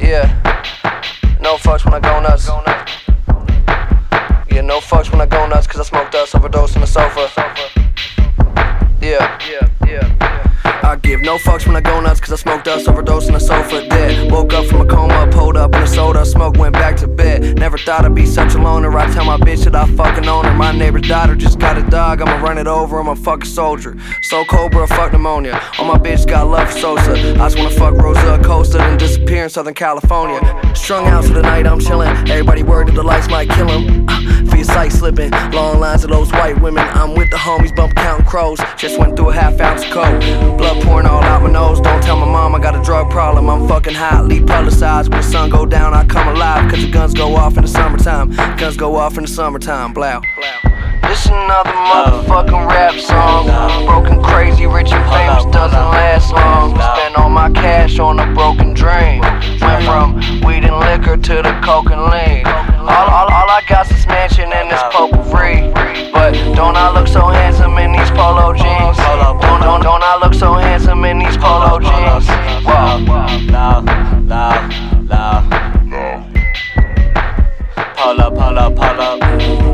Yeah, no fucks when I go nuts. Yeah, no fucks when I go nuts, cause I smoke dust, overdose on the sofa. Yeah. I give no fucks when I go nuts, cause I smoke dust, overdose on the sofa, dead. Woke up from a coma, pulled up in a soda, smoke, went back to bed. Never thought I'd be such a loner, I tell my bitch that I fucking own her. My neighbor's daughter just got a dog, I'ma run it over, I'm a fucking soldier. So Cobra, fuck pneumonia, all my bitch got love for Sosa. I just wanna fuck Rosa Acosta, then disappear in Southern California. Strung out to the night, I'm chillin', everybody worried that the lights might kill him. For your sight slipping, long lines of those white women. I'm with the homies, bump counting crows. Just went through a half ounce of coke, blood pouring all out my nose. Don't tell my mom I got a drug problem. I'm fucking hotly publicized. When the sun go down, I come alive, cause the guns go off in the summertime. Guns go off in the summertime, blow. This another motherfucking rap song. Broken, crazy, rich and famous doesn't last long. Spend all my cash on a broken dream. Went from weed and liquor to the coke and lean. All